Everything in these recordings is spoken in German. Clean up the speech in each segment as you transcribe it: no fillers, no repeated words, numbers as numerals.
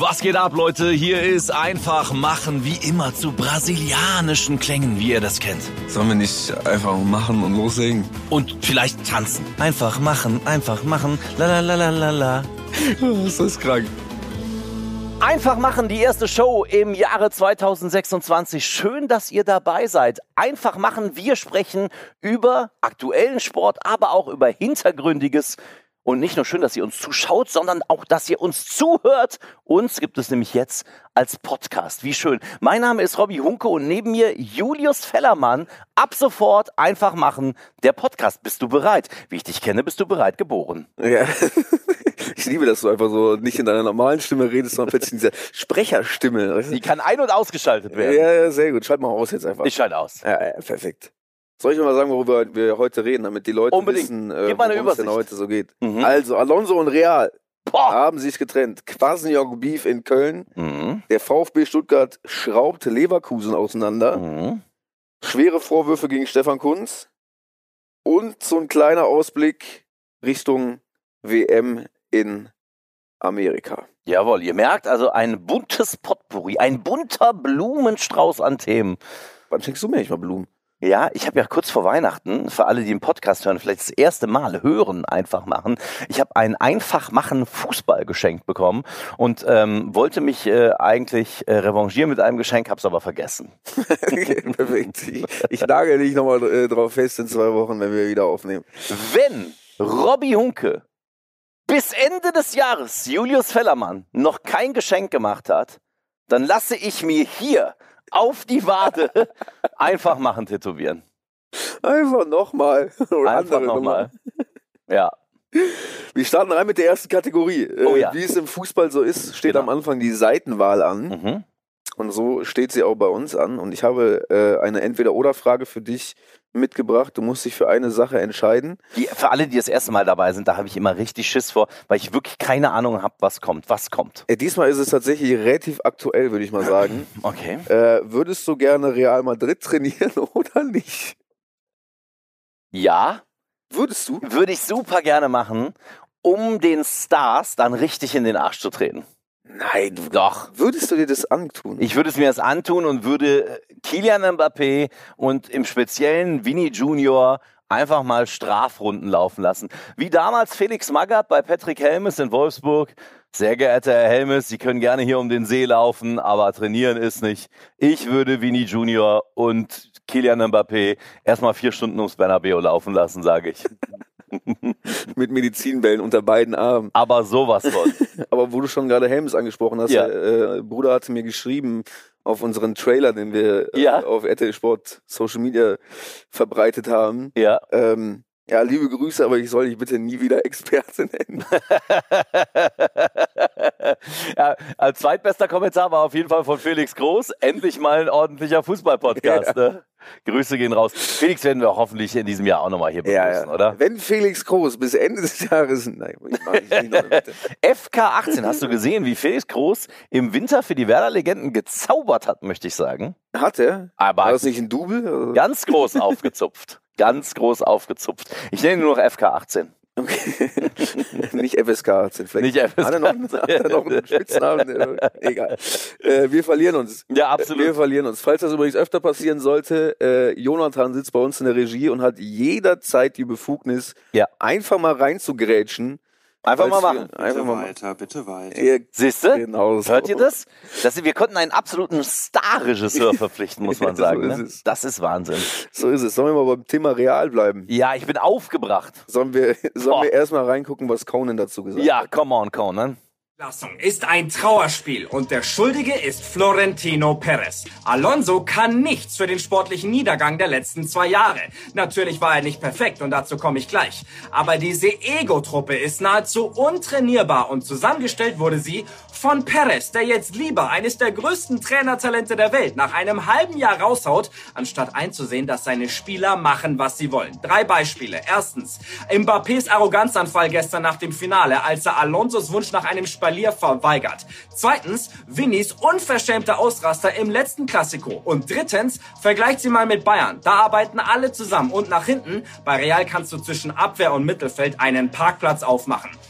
Was geht ab, Leute? Hier ist einfach machen, wie immer zu brasilianischen Klängen, wie ihr das kennt. Sollen wir nicht einfach machen und loslegen? Und vielleicht tanzen. Einfach machen, la la la la la la. Das ist krank. Einfach machen, die erste Show im Jahre 2026. Schön, dass ihr dabei seid. Einfach machen, wir sprechen über aktuellen Sport, aber auch über Hintergründiges. Und nicht nur schön, dass ihr uns zuschaut, sondern auch, dass ihr uns zuhört. Uns gibt es nämlich jetzt als Podcast. Wie schön. Mein Name ist Robby Hunke und neben mir Julius Fellermann. Ab sofort einfach machen, der Podcast. Bist du bereit? Wie ich dich kenne, bist du bereit geboren. Ja. Ich liebe, dass du einfach so nicht in deiner normalen Stimme redest, sondern plötzlich in dieser Sprecherstimme. Die kann ein- und ausgeschaltet werden. Ja, sehr gut. Schalt mal aus jetzt einfach. Ich schalte aus. Ja, perfekt. Soll ich mal sagen, worüber wir heute reden, damit die Leute wissen, worum es denn heute so geht? Mhm. Also, Alonso und Real haben sich getrennt. Kwasniok Beef in Köln. Mhm. Der VfB Stuttgart schraubt Leverkusen auseinander. Mhm. Schwere Vorwürfe gegen Stefan Kuntz. Und so ein kleiner Ausblick Richtung WM in Amerika. Jawohl, ihr merkt also ein buntes Potpourri, ein bunter Blumenstrauß an Themen. Wann schenkst du mir nicht mal Blumen? Ja, ich habe ja kurz vor Weihnachten, für alle, die den Podcast hören, vielleicht das erste Mal hören, einfach machen. Ich habe ein einfach machen Fußball geschenkt bekommen und wollte mich eigentlich revanchieren mit einem Geschenk, habe es aber vergessen. Perfekt. Ich nagel dich nochmal drauf fest in 2 Wochen, wenn wir wieder aufnehmen. Wenn Robby Hunke bis Ende des Jahres Julius Fellermann noch kein Geschenk gemacht hat, dann lasse ich mir hier auf die Wade einfach machen tätowieren. Einfach nochmal. Einfach nochmal. Ja. Wir starten rein mit der ersten Kategorie. Oh ja. Wie es im Fußball so ist, steht am Anfang die Seitenwahl an. Mhm. Und so steht sie auch bei uns an. Und ich habe eine Entweder-oder-Frage für dich mitgebracht. Du musst dich für eine Sache entscheiden. Für alle, die das erste Mal dabei sind, da habe ich immer richtig Schiss vor, weil ich wirklich keine Ahnung habe, was kommt. Was kommt? Diesmal ist es tatsächlich relativ aktuell, würde ich mal sagen. Okay. Würdest du gerne Real Madrid trainieren oder nicht? Ja. Würdest du? Würde ich super gerne machen, um den Stars dann richtig in den Arsch zu treten. Nein, doch. Würdest du dir das antun? Ich würde es mir das antun und würde Kylian Mbappé und im Speziellen Vini Junior einfach mal Strafrunden laufen lassen. Wie damals Felix Magath bei Patrick Helmes in Wolfsburg. Sehr geehrter Herr Helmes, Sie können gerne hier um den See laufen, aber trainieren ist nicht. Ich würde Vini Junior und Kylian Mbappé erstmal 4 Stunden ums Bernabeu laufen lassen, sage ich. Mit Medizinbällen unter beiden Armen. Aber sowas von. Aber wo du schon gerade Helms angesprochen hast, der Bruder hatte mir geschrieben auf unseren Trailer, den wir auf RTL Sport Social Media verbreitet haben. Ja. Ja, liebe Grüße, aber ich soll dich bitte nie wieder Experte nennen. Ja, als zweitbester Kommentar war auf jeden Fall von Felix Groß. Endlich mal ein ordentlicher Fußball-Podcast. Ja. Ne? Grüße gehen raus. Felix werden wir hoffentlich in diesem Jahr auch nochmal hier begrüßen, oder? Wenn Felix Groß bis Ende des Jahres... Nein, ich mach nicht noch bitte. FK 18, hast du gesehen, wie Felix Groß im Winter für die Werder-Legenden gezaubert hat, möchte ich sagen? Hat er? Aber war das nicht ein Double? Oder? Ganz groß aufgezupft. Ganz groß aufgezupft. Ich nenne nur noch FK 18. Okay. Nicht FSK 18. Vielleicht nicht FSK 18. Hat er noch einen Spitznamen? Egal. Wir verlieren uns. Ja, absolut. Wir verlieren uns. Falls das übrigens öfter passieren sollte, Jonathan sitzt bei uns in der Regie und hat jederzeit die Befugnis, einfach mal reinzugrätschen. Einfach mal machen. Bitte weiter. Siehst du? Genau so. Hört ihr das? Wir konnten einen absoluten Star-Regisseur verpflichten, muss man sagen. So ist es. Das ist Wahnsinn. So ist es. Sollen wir mal beim Thema Real bleiben? Ja, ich bin aufgebracht. Sollen wir erstmal reingucken, was Conan dazu gesagt hat? Ja, come on, Conan. Ist ein Trauerspiel und der Schuldige ist Florentino Perez. Alonso kann nichts für den sportlichen Niedergang der letzten 2 Jahre. Natürlich war er nicht perfekt und dazu komme ich gleich. Aber diese Ego-Truppe ist nahezu untrainierbar und zusammengestellt wurde sie von Perez, der jetzt lieber eines der größten Trainertalente der Welt nach einem halben Jahr raushaut, anstatt einzusehen, dass seine Spieler machen, was sie wollen. 3 Beispiele. Erstens, Mbappés Arroganzanfall gestern nach dem Finale, als er Alonsos Wunsch nach einem Spalier verweigert. Zweitens, Vinnis unverschämter Ausraster im letzten Klassiko. Und drittens, vergleicht sie mal mit Bayern. Da arbeiten alle zusammen und nach hinten, bei Real kannst du zwischen Abwehr und Mittelfeld einen Parkplatz aufmachen.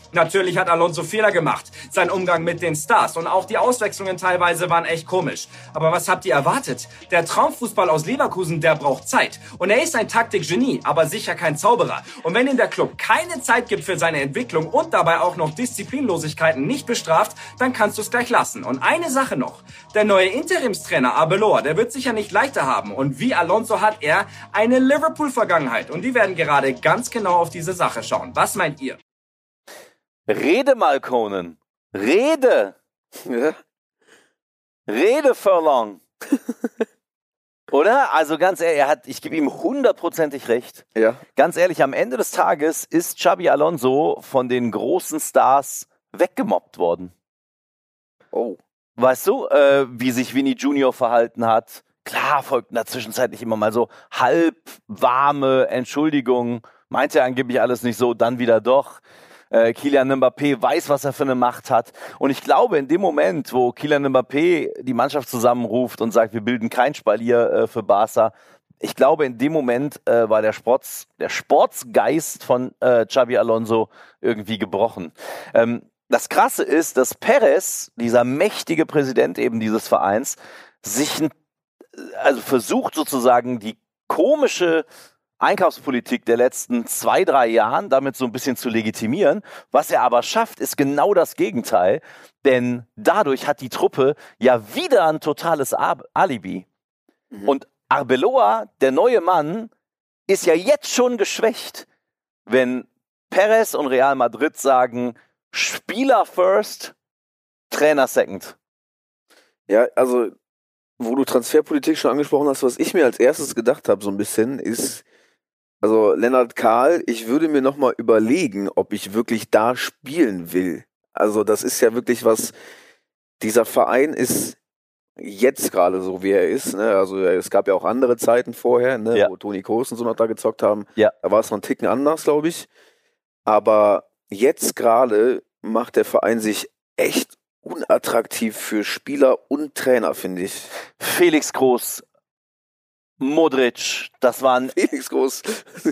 Natürlich hat Alonso Fehler gemacht. Sein Umgang mit den Stars und auch die Auswechslungen teilweise waren echt komisch. Aber was habt ihr erwartet? Der Traumfußball aus Leverkusen, der braucht Zeit. Und er ist ein Taktikgenie, aber sicher kein Zauberer. Und wenn ihm der Club keine Zeit gibt für seine Entwicklung und dabei auch noch Disziplinlosigkeiten nicht bestraft, dann kannst du es gleich lassen. Und eine Sache noch. Der neue Interimstrainer Arbeloa, der wird sicher nicht leichter haben. Und wie Alonso hat er eine Liverpool-Vergangenheit. Und die werden gerade ganz genau auf diese Sache schauen. Was meint ihr? Rede mal, Conan. Rede. Ja. Rede, Furlong. Oder? Also ganz ehrlich, ich gebe ihm 100%ig recht. Ja. Ganz ehrlich, am Ende des Tages ist Xabi Alonso von den großen Stars weggemobbt worden. Oh. Weißt du, wie sich Vinny Junior verhalten hat? Klar, folgten da zwischenzeitlich immer mal so halb warme Entschuldigungen. Meinte er angeblich alles nicht so, dann wieder doch. Kylian Mbappé weiß, was er für eine Macht hat. Und ich glaube, in dem Moment, wo Kylian Mbappé die Mannschaft zusammenruft und sagt, wir bilden kein Spalier für Barca, ich glaube, in dem Moment war der Sportsgeist von Xabi Alonso irgendwie gebrochen. Das Krasse ist, dass Perez, dieser mächtige Präsident eben dieses Vereins, sich versucht sozusagen die komische Einkaufspolitik der letzten 2-3 Jahren damit so ein bisschen zu legitimieren. Was er aber schafft, ist genau das Gegenteil, denn dadurch hat die Truppe ja wieder ein totales Alibi. Mhm. Und Arbeloa, der neue Mann, ist ja jetzt schon geschwächt, wenn Perez und Real Madrid sagen, Spieler first, Trainer second. Ja, also wo du Transferpolitik schon angesprochen hast, was ich mir als erstes gedacht habe so ein bisschen, ist, also Lennart Kahl, ich würde mir nochmal überlegen, ob ich wirklich da spielen will. Also das ist ja wirklich was, dieser Verein ist jetzt gerade so, wie er ist. Ne? Also es gab ja auch andere Zeiten vorher, ne? Ja. Wo Toni Kroos und so noch da gezockt haben. Ja. Da war es noch ein Ticken anders, glaube ich. Aber jetzt gerade macht der Verein sich echt unattraktiv für Spieler und Trainer, finde ich. Felix Groß, Modric, das waren... Felix Groß.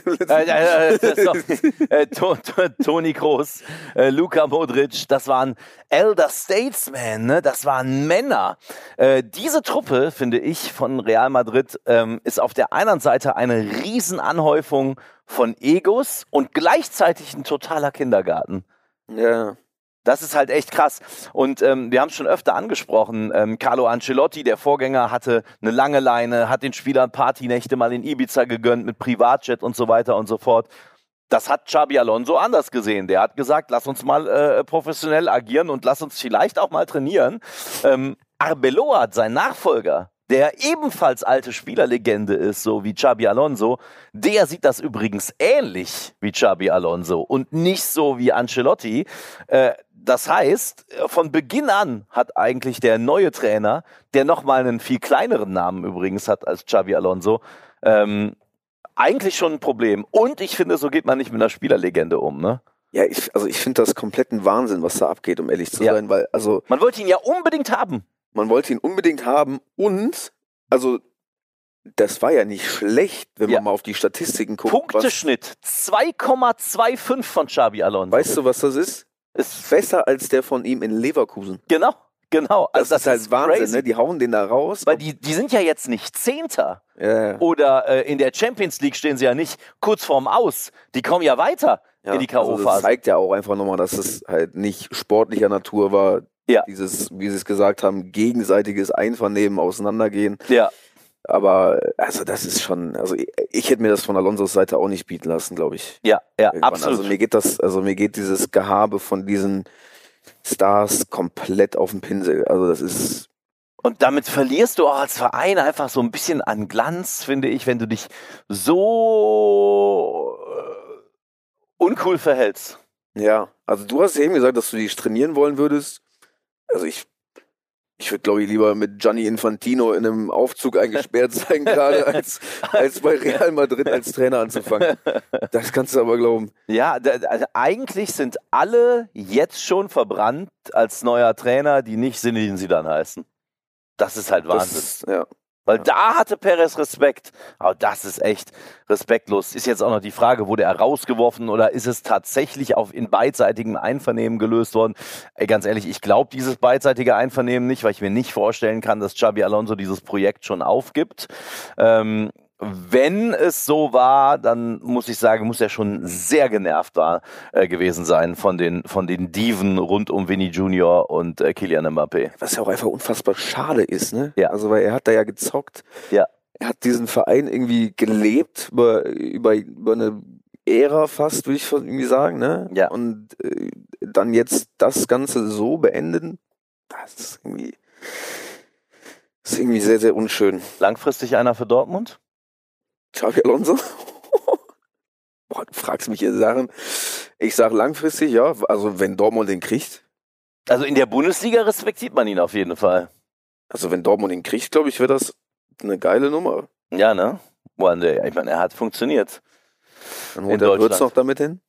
Toni Kroos, Luka Modric, das waren Elder Statesmen, ne? Das waren Männer. Diese Truppe, finde ich, von Real Madrid, ist auf der einen Seite eine Riesenanhäufung von Egos und gleichzeitig ein totaler Kindergarten. Ja. Das ist halt echt krass. Und wir haben es schon öfter angesprochen, Carlo Ancelotti, der Vorgänger, hatte eine lange Leine, hat den Spielern Partynächte mal in Ibiza gegönnt mit Privatjet und so weiter und so fort. Das hat Xabi Alonso anders gesehen. Der hat gesagt, lass uns mal professionell agieren und lass uns vielleicht auch mal trainieren. Arbeloa, sein Nachfolger, der ebenfalls alte Spielerlegende ist, so wie Xabi Alonso, der sieht das übrigens ähnlich wie Xabi Alonso und nicht so wie Ancelotti. Das heißt, von Beginn an hat eigentlich der neue Trainer, der nochmal einen viel kleineren Namen übrigens hat als Xabi Alonso, eigentlich schon ein Problem. Und ich finde, so geht man nicht mit einer Spielerlegende um, ne? Ja, ich finde das komplett ein Wahnsinn, was da abgeht, um ehrlich zu sein, weil, also... Man wollte ihn ja unbedingt haben. Man wollte ihn unbedingt haben und, also, das war ja nicht schlecht, wenn man mal auf die Statistiken guckt. Punkteschnitt 2,25 von Xabi Alonso. Weißt du, was das ist? Ist besser als der von ihm in Leverkusen. Genau. Also das ist halt Wahnsinn, crazy. Ne? Die hauen den da raus. Weil die sind ja jetzt nicht Zehnter. Ja. Oder in der Champions League stehen sie ja nicht kurz vorm Aus. Die kommen ja weiter in die K.O.-Phase. Also das zeigt ja auch einfach nochmal, dass es halt nicht sportlicher Natur war. Ja. Dieses, wie sie es gesagt haben, gegenseitiges Einvernehmen, Auseinandergehen. Ja. Aber also das ist schon, also ich hätte mir das von Alonsos Seite auch nicht bieten lassen, glaube ich. Ja, irgendwann. Absolut. Also mir geht dieses Gehabe von diesen Stars komplett auf den Pinsel. Also das ist... Und damit verlierst du auch als Verein einfach so ein bisschen an Glanz, finde ich, wenn du dich so uncool verhältst. Ja, also du hast ja eben gesagt, dass du dich trainieren wollen würdest. Also ich würde, glaube ich, lieber mit Gianni Infantino in einem Aufzug eingesperrt sein, gerade als bei Real Madrid als Trainer anzufangen. Das kannst du aber glauben. Ja, also eigentlich sind alle jetzt schon verbrannt als neuer Trainer, die nicht Zinedine Zidane heißen. Das ist halt Wahnsinn. Weil da hatte Perez Respekt. Aber das ist echt respektlos. Ist jetzt auch noch die Frage, wurde er rausgeworfen oder ist es tatsächlich in beidseitigem Einvernehmen gelöst worden? Ganz ehrlich, ich glaube dieses beidseitige Einvernehmen nicht, weil ich mir nicht vorstellen kann, dass Xabi Alonso dieses Projekt schon aufgibt. Wenn es so war, dann muss ich sagen, muss er schon sehr genervt gewesen sein von den Diven rund um Vinny Junior und Kylian Mbappé. Was ja auch einfach unfassbar schade ist, ne? Ja. Also, weil er hat da ja gezockt. Ja. Er hat diesen Verein irgendwie gelebt über eine Ära fast, würde ich irgendwie sagen, ne? Ja. Und dann jetzt das Ganze so beenden, das ist irgendwie sehr, sehr unschön. Langfristig einer für Dortmund? Xabi Alonso? Boah, du fragst mich hier Sachen. Ich sage langfristig, ja. Also wenn Dortmund den kriegt. Also in der Bundesliga respektiert man ihn auf jeden Fall. Also wenn Dortmund den kriegt, glaube ich, wäre das eine geile Nummer. Ja, ne? Ich meine, er hat funktioniert. Dann holt der Würz noch damit hin?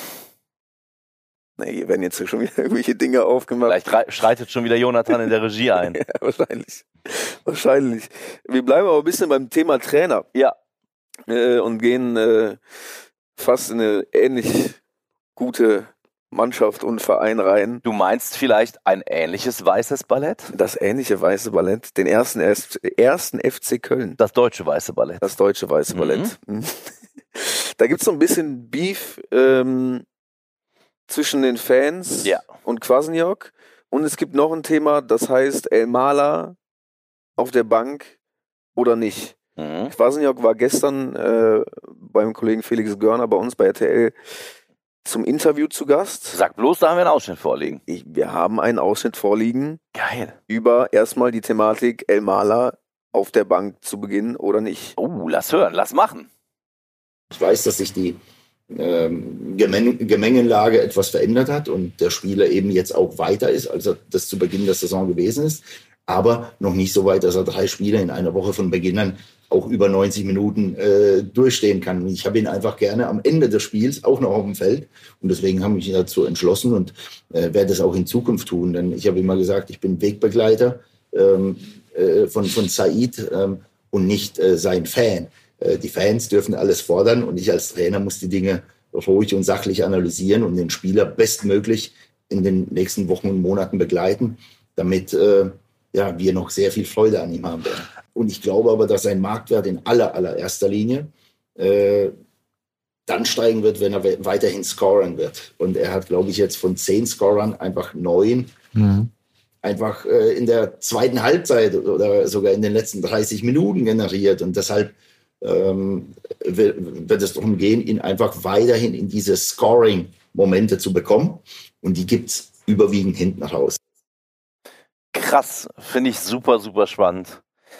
Nee, hier werden jetzt schon wieder irgendwelche Dinge aufgemacht. Vielleicht schreitet schon wieder Jonathan in der Regie ein. Ja, wahrscheinlich. Wir bleiben aber ein bisschen beim Thema Trainer. Ja. Und gehen fast in eine ähnlich gute Mannschaft und Verein rein. Du meinst vielleicht ein ähnliches weißes Ballett? Das ähnliche weiße Ballett, den ersten FC Köln. Das deutsche weiße Ballett. Das deutsche weiße Ballett. Da gibt es so ein bisschen Beef zwischen den Fans und Kwasniok. Und es gibt noch ein Thema, das heißt Elmalah auf der Bank oder nicht. Kwasniok war gestern beim Kollegen Felix Görner bei uns bei RTL zum Interview zu Gast. Sag bloß, da haben wir einen Ausschnitt vorliegen. Wir haben einen Ausschnitt vorliegen. Geil. Über erstmal die Thematik Elmalah auf der Bank zu beginnen oder nicht. Oh, lass hören, lass machen. Ich weiß, dass sich die Gemengelage etwas verändert hat und der Spieler eben jetzt auch weiter ist, als er das zu Beginn der Saison gewesen ist. Aber noch nicht so weit, dass er 3 Spiele in einer Woche von Beginn an auch über 90 Minuten durchstehen kann. Ich habe ihn einfach gerne am Ende des Spiels auch noch auf dem Feld und deswegen habe ich mich dazu entschlossen und werde es auch in Zukunft tun. Denn ich habe immer gesagt, ich bin Wegbegleiter von Said und nicht sein Fan. Die Fans dürfen alles fordern und ich als Trainer muss die Dinge ruhig und sachlich analysieren und den Spieler bestmöglich in den nächsten Wochen und Monaten begleiten, damit wir noch sehr viel Freude an ihm haben werden. Und ich glaube aber, dass sein Marktwert in allererster Linie dann steigen wird, wenn er weiterhin scoren wird. Und er hat, glaube ich, jetzt von 10 Scorern einfach 9 einfach in der zweiten Halbzeit oder sogar in den letzten 30 Minuten generiert. Und deshalb wird es darum gehen, ihn einfach weiterhin in diese Scoring-Momente zu bekommen. Und die gibt es überwiegend hinten raus. Krass, finde ich super, super spannend.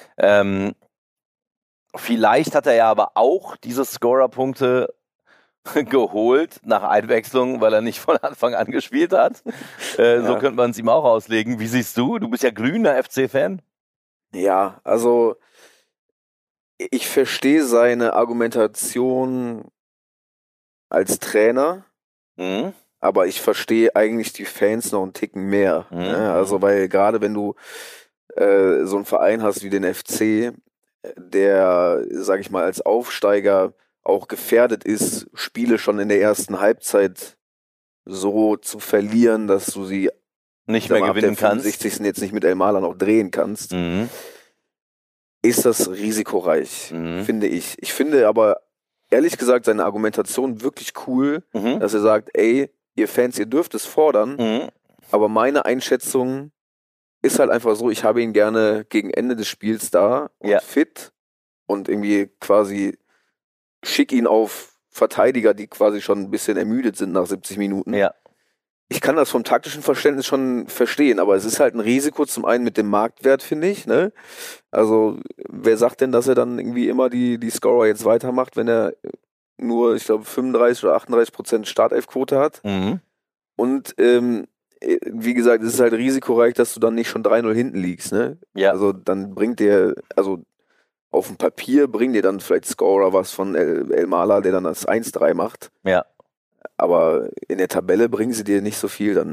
Vielleicht hat er ja aber auch diese Scorer-Punkte geholt nach Einwechslung, weil er nicht von Anfang an gespielt hat. So könnte man es ihm auch auslegen. Wie siehst du? Du bist ja grüner FC-Fan. Ja, also ich verstehe seine Argumentation als Trainer, aber ich verstehe eigentlich die Fans noch einen Ticken mehr. Ne? Also weil gerade wenn du so einen Verein hast wie den FC, der, sag ich mal, als Aufsteiger auch gefährdet ist, Spiele schon in der ersten Halbzeit so zu verlieren, dass du sie nicht mehr gewinnen kannst. 65. jetzt nicht mit Elmalah noch drehen kannst, ist das risikoreich, finde ich. Ich finde aber, ehrlich gesagt, seine Argumentation wirklich cool, dass er sagt, ey, ihr Fans, ihr dürft es fordern, aber meine Einschätzung ist halt einfach so, ich habe ihn gerne gegen Ende des Spiels da und fit und irgendwie quasi schick ihn auf Verteidiger, die quasi schon ein bisschen ermüdet sind nach 70 Minuten. Ja. Ich kann das vom taktischen Verständnis schon verstehen, aber es ist halt ein Risiko zum einen mit dem Marktwert, finde ich. Ne? Also wer sagt denn, dass er dann irgendwie immer die Scorer jetzt weitermacht, wenn er nur, ich glaube, 35 oder 38% Startelfquote hat? Und wie gesagt, es ist halt risikoreich, dass du dann nicht schon 3-0 hinten liegst. Ne? Ja. Also dann bringt dir, also auf dem Papier bringt dir dann vielleicht Scorer was von Elmalah, der dann das 1-3 macht. Ja. Aber in der Tabelle bringen sie dir nicht so viel dann, ne?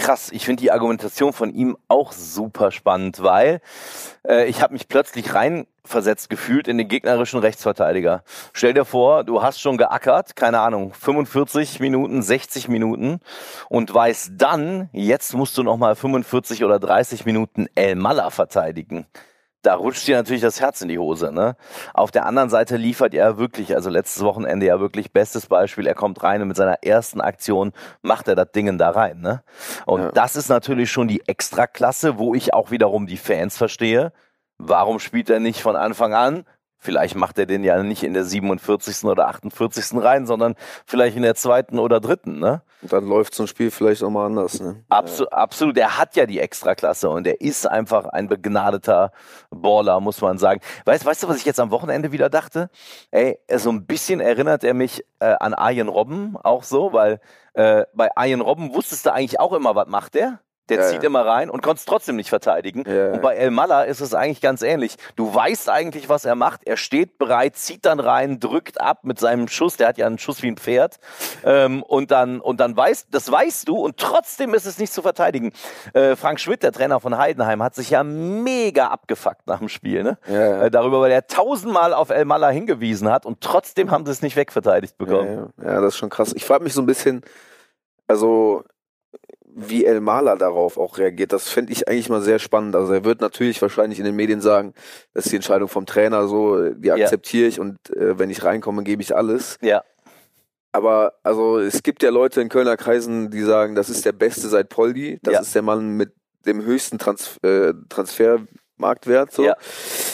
krass. Ich finde die Argumentation von ihm auch super spannend, weil ich habe mich plötzlich reinversetzt gefühlt in den gegnerischen Rechtsverteidiger. Stell dir vor, du hast schon geackert, keine Ahnung, 45 Minuten, 60 Minuten und weißt dann, jetzt musst du nochmal 45 oder 30 Minuten Elmalah verteidigen. Da rutscht dir natürlich das Herz in die Hose, ne? Auf der anderen Seite liefert er wirklich, also letztes Wochenende ja wirklich bestes Beispiel, er kommt rein und mit seiner ersten Aktion macht er das Ding da rein, ne? Und das ist natürlich schon die Extraklasse, wo ich auch wiederum die Fans verstehe. Warum spielt er nicht von Anfang an? Vielleicht macht er den ja nicht in der 47. oder 48. rein, sondern vielleicht in der 2. oder 3., ne? Und dann läuft so ein Spiel vielleicht auch mal anders, ne? Absolut, er hat ja die Extraklasse und er ist einfach ein begnadeter Baller, muss man sagen. Weißt du, was ich jetzt am Wochenende wieder dachte? Ey, so ein bisschen erinnert er mich an Arjen Robben auch so, weil bei Arjen Robben wusstest du eigentlich auch immer, was macht der? Der zieht immer rein und konnte es trotzdem nicht verteidigen. Ja. Und bei Elmalah ist es eigentlich ganz ähnlich. Du weißt eigentlich, was er macht. Er steht bereit, zieht dann rein, drückt ab mit seinem Schuss. Der hat ja einen Schuss wie ein Pferd. Und dann das weißt du und trotzdem ist es nicht zu verteidigen. Frank Schmidt, der Trainer von Heidenheim, hat sich ja mega abgefuckt nach dem Spiel. Ne? Ja. Darüber, weil er 1000-mal auf Elmalah hingewiesen hat und trotzdem haben sie es nicht wegverteidigt bekommen. Ja, das ist schon krass. Ich frage mich so ein bisschen, also wie Elmalah darauf auch reagiert, das fände ich eigentlich mal sehr spannend. Also er wird natürlich wahrscheinlich in den Medien sagen, das ist die Entscheidung vom Trainer, so, die akzeptiere ich und wenn ich reinkomme, gebe ich alles. Ja. Aber also es gibt ja Leute in Kölner Kreisen, die sagen, das ist der Beste seit Poldi, das ist der Mann mit dem höchsten Transfermarktwert. So. Ja.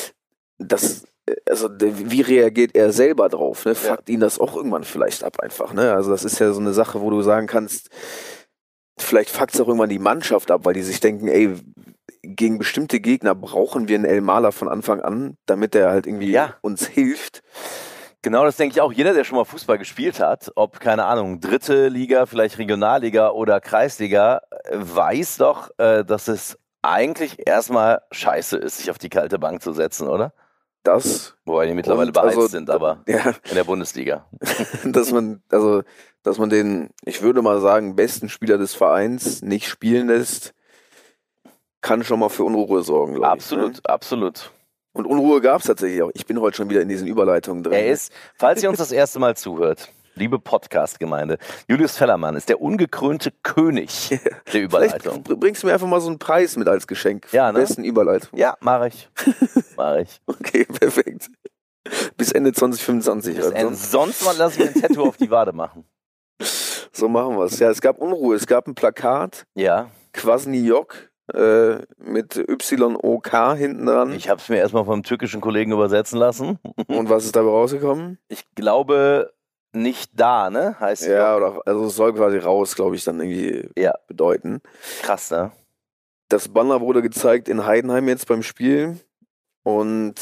Also wie reagiert er selber drauf? Ne? Fuckt ihn das auch irgendwann vielleicht ab einfach. Ne? Also das ist ja so eine Sache, wo du sagen kannst, vielleicht fuckt es auch irgendwann die Mannschaft ab, weil die sich denken, ey, gegen bestimmte Gegner brauchen wir einen Elmalah von Anfang an, damit er halt irgendwie uns hilft. Genau, das denke ich auch. Jeder, der schon mal Fußball gespielt hat, ob, keine Ahnung, 3. Liga, vielleicht Regionalliga oder Kreisliga, weiß doch, dass es eigentlich erstmal scheiße ist, sich auf die kalte Bank zu setzen, oder? Wobei die mittlerweile beheizt sind, aber in der Bundesliga. Dass man den, ich würde mal sagen, besten Spieler des Vereins nicht spielen lässt, kann schon mal für Unruhe sorgen, glaube ich. Absolut. Und Unruhe gab es tatsächlich auch. Ich bin heute schon wieder in diesen Überleitungen drin. Er ist, falls ihr uns das erste Mal zuhört, liebe Podcast-Gemeinde, Julius Fellermann ist der ungekrönte König der Überleitung. Vielleicht bringst du mir einfach mal so einen Preis mit als Geschenk für die besten Überleitung. Ja, mache ich. Okay, perfekt. Bis Ende 2025. Sonst mal lasse ich ein Tattoo auf die Wade machen. So machen wir es. Ja, es gab Unruhe. Es gab ein Plakat. Ja. Kwasniok mit YOK hinten dran. Ich habe es mir erstmal vom türkischen Kollegen übersetzen lassen. Und was ist dabei rausgekommen? Ich glaube, nicht da, ne? Heißt ja, also es soll quasi raus, glaube ich, dann irgendwie bedeuten. Krass, ne? Das Banner wurde gezeigt in Heidenheim jetzt beim Spiel. Und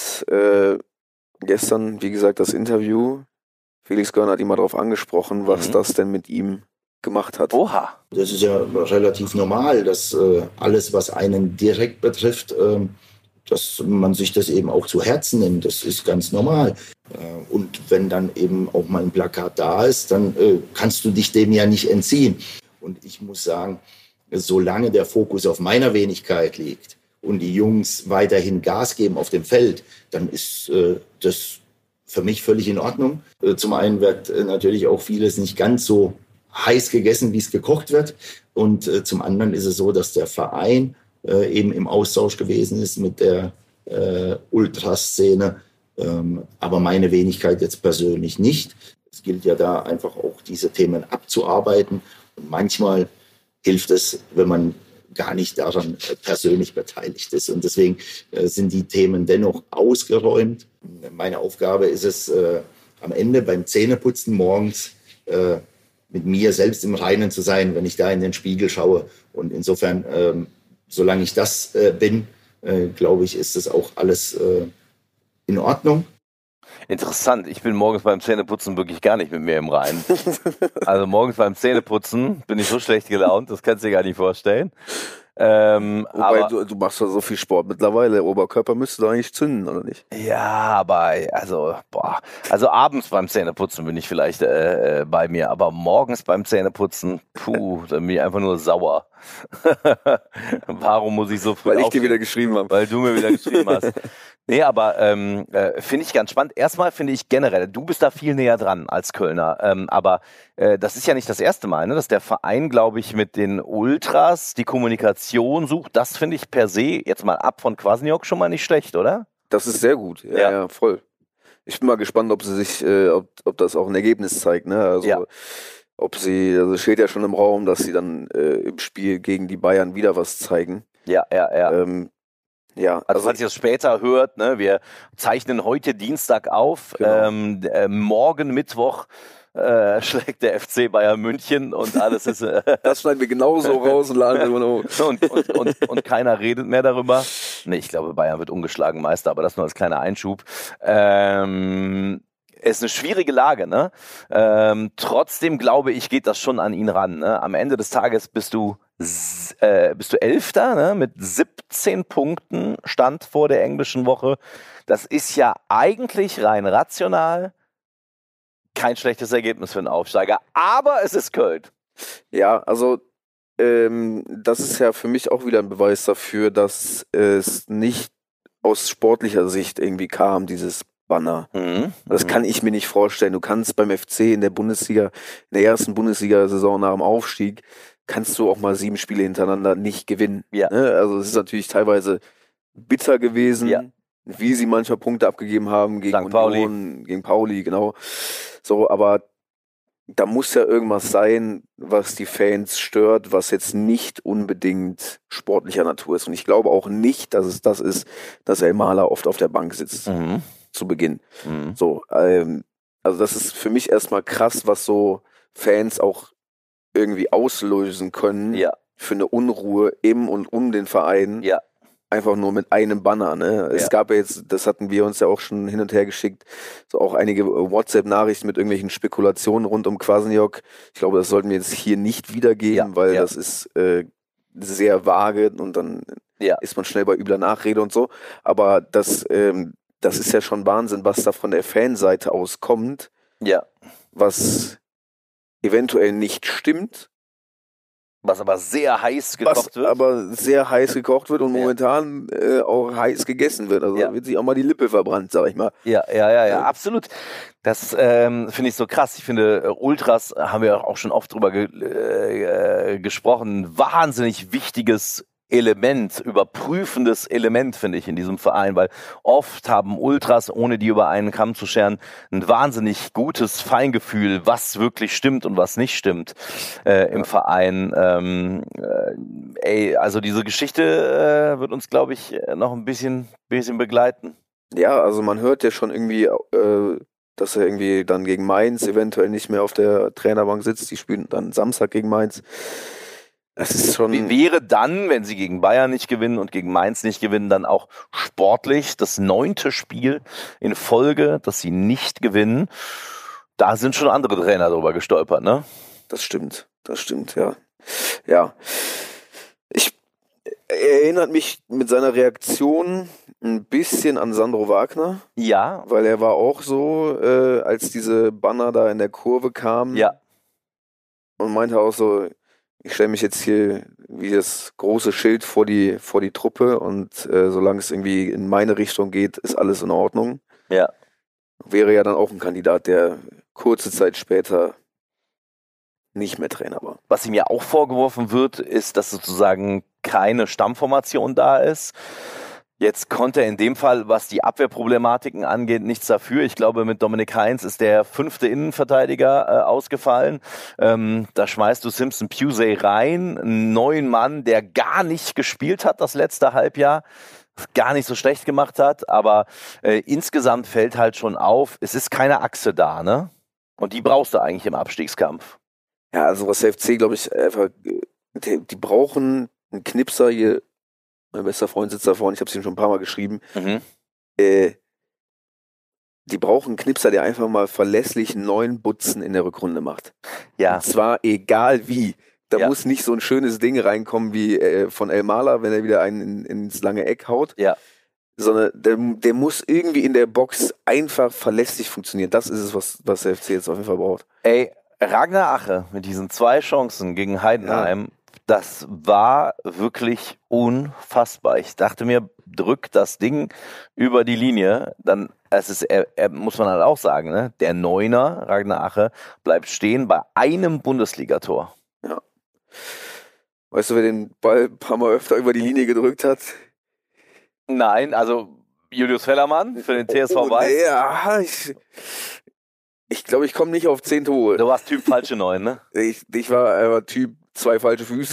gestern, wie gesagt, das Interview. Felix Görner hat ihn mal darauf angesprochen, was das denn mit ihm gemacht hat. Oha. Das ist ja relativ normal, dass alles, was einen direkt betrifft, dass man sich das eben auch zu Herzen nimmt. Das ist ganz normal. Und wenn dann eben auch mal ein Plakat da ist, dann kannst du dich dem ja nicht entziehen. Und ich muss sagen, solange der Fokus auf meiner Wenigkeit liegt und die Jungs weiterhin Gas geben auf dem Feld, dann ist das für mich völlig in Ordnung. Zum einen wird natürlich auch vieles nicht ganz so heiß gegessen, wie es gekocht wird. Und zum anderen ist es so, dass der Verein eben im Austausch gewesen ist mit der Ultraszene, aber meine Wenigkeit jetzt persönlich nicht. Es gilt ja da einfach auch diese Themen abzuarbeiten. Und manchmal hilft es, wenn man gar nicht daran persönlich beteiligt ist. Und deswegen sind die Themen dennoch ausgeräumt. Meine Aufgabe ist es, am Ende beim Zähneputzen morgens mit mir selbst im Reinen zu sein, wenn ich da in den Spiegel schaue. Und insofern, solange ich das bin, glaube ich, ist das auch alles in Ordnung. Interessant, ich bin morgens beim Zähneputzen wirklich gar nicht mit mir im Reinen. Also morgens beim Zähneputzen bin ich so schlecht gelaunt, das kannst du dir gar nicht vorstellen. Wobei du machst ja so viel Sport mittlerweile. Oberkörper müsste da eigentlich zünden, oder nicht? Ja, aber also abends beim Zähneputzen bin ich vielleicht bei mir, aber morgens beim Zähneputzen, dann bin ich einfach nur sauer. Warum muss ich so früh Weil ich dir wieder geschrieben habe. Weil du mir wieder geschrieben hast. Nee, aber finde ich ganz spannend. Erstmal finde ich generell, du bist da viel näher dran als Kölner, aber das ist ja nicht das erste Mal, ne, dass der Verein, glaube ich, mit den Ultras die Kommunikation sucht. Das finde ich per se, jetzt mal ab von Kwasniok, schon mal nicht schlecht, oder? Das ist sehr gut, ja, voll. Ich bin mal gespannt, ob sie sich, ob das auch ein Ergebnis zeigt, ne? Also also steht ja schon im Raum, dass sie dann im Spiel gegen die Bayern wieder was zeigen. Ja. Ja, also falls ihr es später hört, ne, wir zeichnen heute Dienstag auf, genau. Morgen Mittwoch schlägt der FC Bayern München und alles ist... das schneiden wir genauso raus und laden immer noch. Und keiner redet mehr darüber. Nee, ich glaube, Bayern wird ungeschlagen Meister, aber das nur als kleiner Einschub. Ist eine schwierige Lage, ne? Trotzdem glaube ich, geht das schon an ihn ran. Ne? Am Ende des Tages bist du Elfter, ne? Mit 17 Punkten Stand vor der englischen Woche. Das ist ja eigentlich rein rational kein schlechtes Ergebnis für einen Aufsteiger, aber es ist Köln. Ja, also das ist ja für mich auch wieder ein Beweis dafür, dass es nicht aus sportlicher Sicht irgendwie kam, dieses Banner. Das kann ich mir nicht vorstellen. Du kannst beim FC in der Bundesliga, in der ersten Bundesliga-Saison nach dem Aufstieg, kannst du auch mal 7 Spiele hintereinander nicht gewinnen. Ja. Ne? Also es ist natürlich teilweise bitter gewesen, wie sie manchmal Punkte abgegeben haben gegen Union, gegen Pauli, genau. So, aber da muss ja irgendwas sein, was die Fans stört, was jetzt nicht unbedingt sportlicher Natur ist. Und ich glaube auch nicht, dass es das ist, dass Elmaler oft auf der Bank sitzt zu Beginn. So, also das ist für mich erstmal krass, was so Fans auch irgendwie auslösen können für eine Unruhe im und um den Verein. Ja. Einfach nur mit einem Banner, ne? Es gab ja jetzt, das hatten wir uns ja auch schon hin und her geschickt, so auch einige WhatsApp-Nachrichten mit irgendwelchen Spekulationen rund um Kwasniok. Ich glaube, das sollten wir jetzt hier nicht wiedergeben, weil das ist sehr vage und dann ist man schnell bei übler Nachrede und so. Aber das ist ja schon Wahnsinn, was da von der Fanseite aus kommt, was eventuell nicht stimmt. Was aber sehr heiß gekocht wird. Und momentan auch heiß gegessen wird. Also da wird sich auch mal die Lippe verbrannt, sag ich mal. Ja, absolut. Das finde ich so krass. Ich finde, Ultras, haben wir auch schon oft drüber gesprochen, ein wahnsinnig wichtiges Element, überprüfendes Element, finde ich, in diesem Verein, weil oft haben Ultras, ohne die über einen Kamm zu scheren, ein wahnsinnig gutes Feingefühl, was wirklich stimmt und was nicht stimmt im Verein. Also diese Geschichte wird uns, glaube ich, noch ein bisschen begleiten. Ja, also man hört ja schon irgendwie, dass er irgendwie dann gegen Mainz eventuell nicht mehr auf der Trainerbank sitzt. Die spielen dann Samstag gegen Mainz. Das ist schon. Wie wäre dann, wenn sie gegen Bayern nicht gewinnen und gegen Mainz nicht gewinnen, dann auch sportlich das 9. Spiel in Folge, dass sie nicht gewinnen? Da sind schon andere Trainer drüber gestolpert, ne? Das stimmt, ja. Ja. Er erinnert mich mit seiner Reaktion ein bisschen an Sandro Wagner. Ja. Weil er war auch so, als diese Banner da in der Kurve kamen. Ja. Und meinte auch so, ich stelle mich jetzt hier wie das große Schild vor die Truppe und solange es irgendwie in meine Richtung geht, ist alles in Ordnung. Ja. Wäre ja dann auch ein Kandidat, der kurze Zeit später nicht mehr Trainer war. Was ihm ja auch vorgeworfen wird, ist, dass sozusagen keine Stammformation da ist. Jetzt konnte er in dem Fall, was die Abwehrproblematiken angeht, nichts dafür. Ich glaube, mit Dominik Heinz ist der 5. Innenverteidiger ausgefallen. Da schmeißt du Simpson Pusey rein, einen neuen Mann, der gar nicht gespielt hat das letzte Halbjahr, gar nicht so schlecht gemacht hat, aber insgesamt fällt halt schon auf, es ist keine Achse da, ne? Und die brauchst du eigentlich im Abstiegskampf. Ja, also was der FC, glaube ich, einfach, die brauchen einen Knipser hier. Mein bester Freund sitzt da vorne, ich habe es ihm schon ein paar Mal geschrieben. Die brauchen einen Knipser, der einfach mal verlässlich 9 Butzen in der Rückrunde macht. Ja. Und zwar egal wie. Da muss nicht so ein schönes Ding reinkommen wie von El Mala, wenn er wieder einen ins lange Eck haut. Ja. Sondern der muss irgendwie in der Box einfach verlässlich funktionieren. Das ist es, was der FC jetzt auf jeden Fall braucht. Ey, Ragnar Ache mit diesen 2 Chancen gegen Heidenheim, das war wirklich unfassbar. Ich dachte mir, drückt das Ding über die Linie, dann muss man halt auch sagen, ne? Der Neuner, Ragnar Ache, bleibt stehen bei einem Bundesligator. Ja. Weißt du, wer den Ball ein paar Mal öfter über die Linie gedrückt hat? Nein, also Julius Fellermann für den TSV Weiß. Ja, ich glaube, ich komme nicht auf 10 Tore. Du warst Typ falsche 9, ne? Ich war Typ 2 falsche Füße.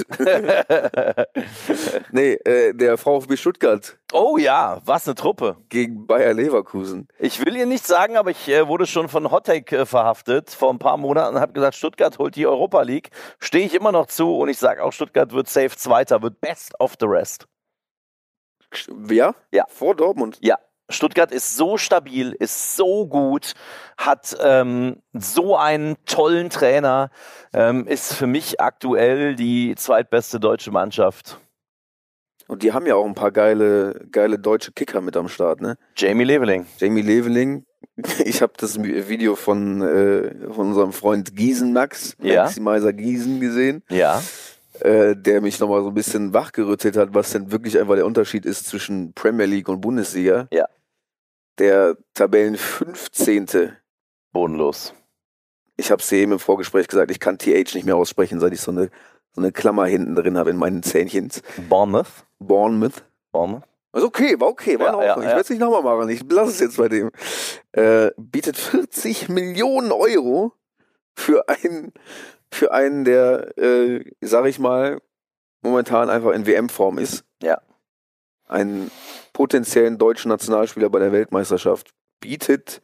Nee, der VfB Stuttgart. Oh ja, was eine Truppe. Gegen Bayer Leverkusen. Ich will ihr nichts sagen, aber ich wurde schon von Hottake verhaftet vor ein paar Monaten und habe gesagt, Stuttgart holt die Europa League. Stehe ich immer noch zu und ich sage auch, Stuttgart wird safe Zweiter, wird best of the rest. Ja? Ja. Vor Dortmund? Ja. Stuttgart ist so stabil, ist so gut, hat so einen tollen Trainer, ist für mich aktuell die zweitbeste deutsche Mannschaft. Und die haben ja auch ein paar geile deutsche Kicker mit am Start, ne? Jamie Leveling. Ich habe das Video von unserem Freund Giesen Max, Maximizer Giesen gesehen. Ja. Der mich nochmal so ein bisschen wachgerüttelt hat, was denn wirklich einfach der Unterschied ist zwischen Premier League und Bundesliga. Ja. Der Tabellen 15. Bodenlos. Ich habe es eben im Vorgespräch gesagt, ich kann TH nicht mehr aussprechen, seit ich so eine Klammer hinten drin habe in meinen Zähnchens. Bournemouth. Also okay, war in Ordnung. Ich werde es nicht nochmal machen, ich lasse es jetzt bei dem. Bietet 40 Millionen Euro für einen, der, sag ich mal, momentan einfach in WM-Form ist. Ja. Einen potenziellen deutschen Nationalspieler bei der Weltmeisterschaft bietet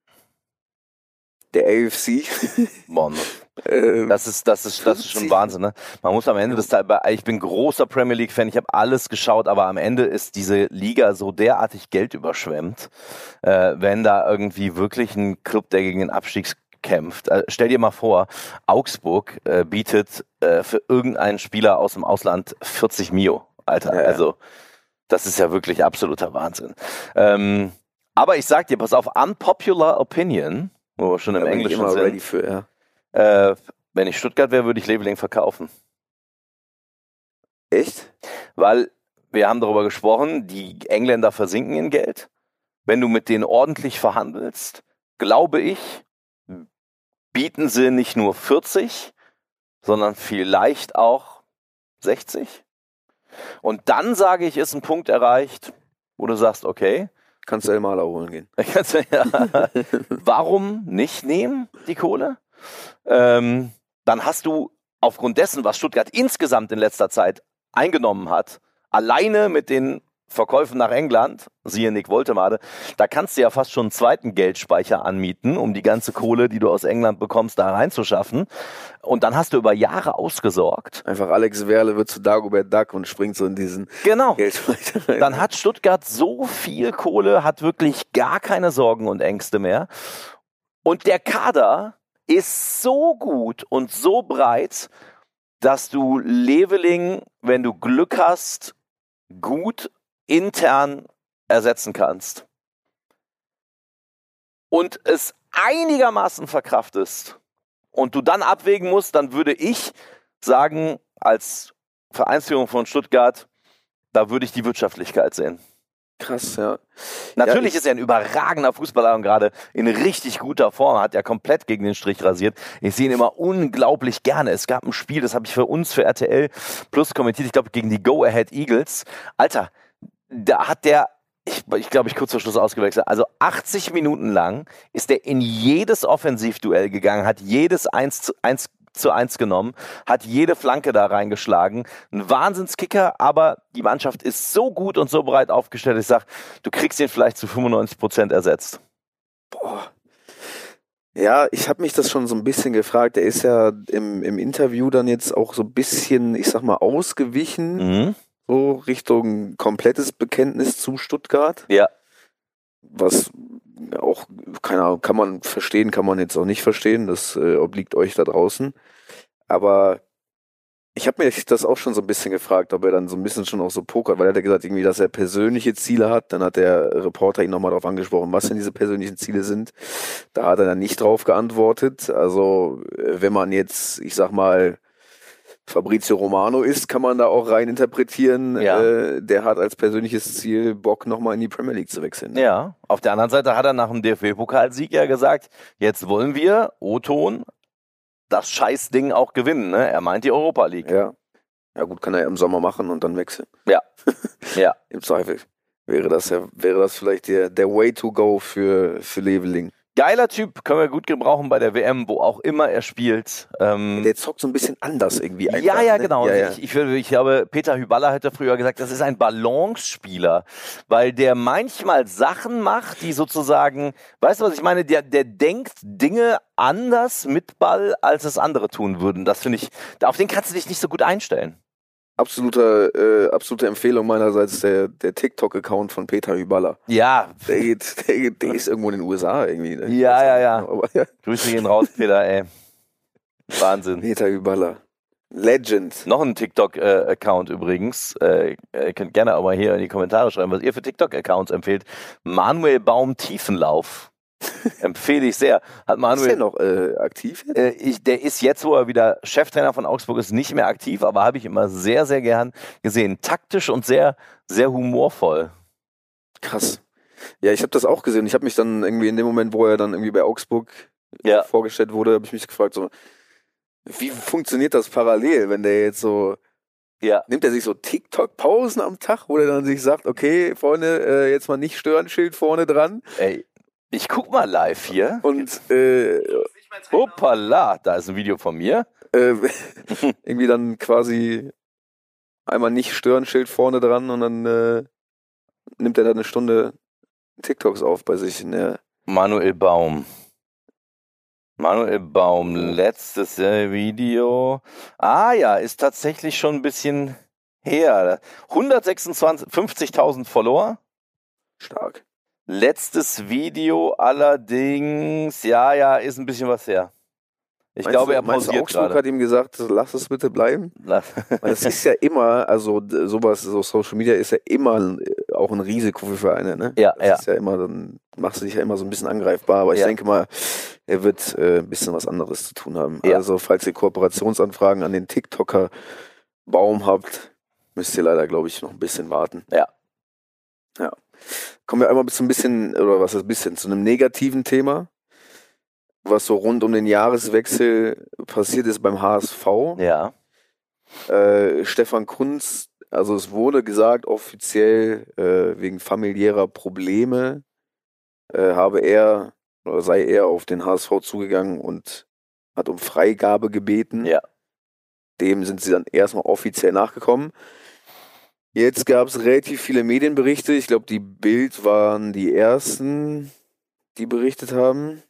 der AFC. Das ist schon Wahnsinn, ne? Man muss am Ende des Tages, ich bin großer Premier League-Fan, ich habe alles geschaut, aber am Ende ist diese Liga so derartig geldüberschwemmt, wenn da irgendwie wirklich ein Club, der gegen den Abstieg kämpft. Stell dir mal vor, Augsburg bietet für irgendeinen Spieler aus dem Ausland 40 Mio, Alter. Ja. Also das ist ja wirklich absoluter Wahnsinn. Aber ich sag dir, pass auf, unpopular opinion, wo wir schon im Englischen sind. Ready für, wenn ich Stuttgart wäre, würde ich Leveling verkaufen. Echt? Weil wir haben darüber gesprochen, die Engländer versinken in Geld. Wenn du mit denen ordentlich verhandelst, glaube ich, bieten sie nicht nur 40, sondern vielleicht auch 60. Und dann sage ich, ist ein Punkt erreicht, wo du sagst, okay. Kannst du El Mala holen gehen. Warum nicht nehmen, die Kohle? Dann hast du aufgrund dessen, was Stuttgart insgesamt in letzter Zeit eingenommen hat, alleine mit den Verkäufen nach England, siehe Nick Woltemade, da kannst du ja fast schon einen zweiten Geldspeicher anmieten, um die ganze Kohle, die du aus England bekommst, da reinzuschaffen. Und dann hast du über Jahre ausgesorgt. Einfach Alex Werle wird zu Dagobert Duck und springt so in diesen Geldspeicher rein. Dann hat Stuttgart so viel Kohle, hat wirklich gar keine Sorgen und Ängste mehr. Und der Kader ist so gut und so breit, dass du Leveling, wenn du Glück hast, gut intern ersetzen kannst und es einigermaßen verkraftest und du dann abwägen musst, dann würde ich sagen, als Vereinsführung von Stuttgart, da würde ich die Wirtschaftlichkeit sehen. Krass, ja. Natürlich ist er ein überragender Fußballer und gerade in richtig guter Form, hat ja komplett gegen den Strich rasiert. Ich sehe ihn immer unglaublich gerne. Es gab ein Spiel, das habe ich für RTL Plus kommentiert, ich glaube gegen die Go Ahead Eagles. Alter, da hat der, ich glaube, ich kurz vor Schluss ausgewechselt, also 80 Minuten lang ist der in jedes Offensivduell gegangen, hat jedes 1:1 genommen, hat jede Flanke da reingeschlagen. Ein Wahnsinnskicker, aber die Mannschaft ist so gut und so breit aufgestellt, ich sage, du kriegst ihn vielleicht zu 95% ersetzt. Boah. Ja, ich habe mich das schon so ein bisschen gefragt. Er ist ja im Interview dann jetzt auch so ein bisschen, ich sag mal, ausgewichen. So Richtung komplettes Bekenntnis zu Stuttgart. Ja. Was auch, keine Ahnung, kann man verstehen, kann man jetzt auch nicht verstehen. Das obliegt euch da draußen. Aber Ich habe mir das auch schon so ein bisschen gefragt, ob er dann so ein bisschen schon auch so pokert, weil er hat ja gesagt, irgendwie, dass er persönliche Ziele hat. Dann hat der Reporter ihn nochmal darauf angesprochen, was denn diese persönlichen Ziele sind. Da hat er dann nicht drauf geantwortet. Also, wenn man jetzt, ich sag mal, Fabrizio Romano ist, kann man da auch rein interpretieren. Ja. Der hat als persönliches Ziel Bock, nochmal in die Premier League zu wechseln. Ja, auf der anderen Seite hat er nach dem DFB-Pokalsieg ja gesagt, jetzt wollen wir, O-Ton, das Scheißding auch gewinnen, ne? Er meint die Europa League. Ja. Ja gut, kann er im Sommer machen und dann wechseln. Ja. Ja. Im Zweifel wäre das vielleicht der Way to go für Leveling. Geiler Typ, können wir gut gebrauchen bei der WM, wo auch immer er spielt. Der zockt so ein bisschen anders irgendwie einfach. Ja, genau. Ja, ja. Ich habe, Peter Hyballa hätte früher gesagt, das ist ein Balance-Spieler, weil der manchmal Sachen macht, die sozusagen, weißt du, was ich meine? Der denkt Dinge anders mit Ball, als es andere tun würden. Das finde ich, auf den kannst du dich nicht so gut einstellen. Absolute Empfehlung meinerseits, der TikTok-Account von Peter Hyballa. Ja. Der ist irgendwo in den USA irgendwie. Ne? Ja. Aber, ja. Grüße gehen raus, Peter, ey. Wahnsinn. Peter Hyballa. Legend. Noch ein TikTok-Account übrigens. Ihr könnt gerne auch mal hier in die Kommentare schreiben, was ihr für TikTok-Accounts empfehlt. Manuel Baum Tiefenlauf. Empfehle ich sehr. Hat Manuel, ist der noch aktiv jetzt? Der ist jetzt, wo er wieder Cheftrainer von Augsburg ist, nicht mehr aktiv, aber habe ich immer sehr, sehr gern gesehen. Taktisch und sehr, sehr humorvoll. Krass. Ja, ich habe das auch gesehen. Ich habe mich dann irgendwie in dem Moment, wo er dann irgendwie bei Augsburg vorgestellt wurde, habe ich mich gefragt, so, wie funktioniert das parallel, wenn der jetzt so, nimmt er sich so TikTok-Pausen am Tag, wo er dann sich sagt, okay, Freunde, jetzt mal nicht stören, Schild vorne dran. Ey. Ich guck mal live hier. Und hoppala, da ist ein Video von mir. Irgendwie dann quasi einmal nicht stören, Schild vorne dran und dann nimmt er da eine Stunde TikToks auf bei sich. Manuel Baum, letztes Video. Ah ja, ist tatsächlich schon ein bisschen her. 50.000 Follower. Stark. Letztes Video allerdings, ist ein bisschen was her. Ich glaube, er pausiert Augsburg gerade. Hat ihm gesagt, lass es bitte bleiben. Es ist ja immer, also sowas, so Social Media ist ja immer auch ein Risiko für Vereine, ne? Das ist ja immer, dann machst du dich ja immer so ein bisschen angreifbar, aber ich denke mal, er wird ein bisschen was anderes zu tun haben. Ja. Also falls ihr Kooperationsanfragen an den TikToker Baum habt, müsst ihr leider, glaube ich, noch ein bisschen warten. Ja. Kommen wir einmal zu einem negativen Thema, was so rund um den Jahreswechsel passiert ist beim HSV. Ja. Stefan Kuntz, also es wurde gesagt, offiziell wegen familiärer Probleme sei er auf den HSV zugegangen und hat um Freigabe gebeten. Ja. Dem sind sie dann erstmal offiziell nachgekommen. Jetzt gab es relativ viele Medienberichte. Ich glaube, die Bild waren die ersten, die berichtet haben.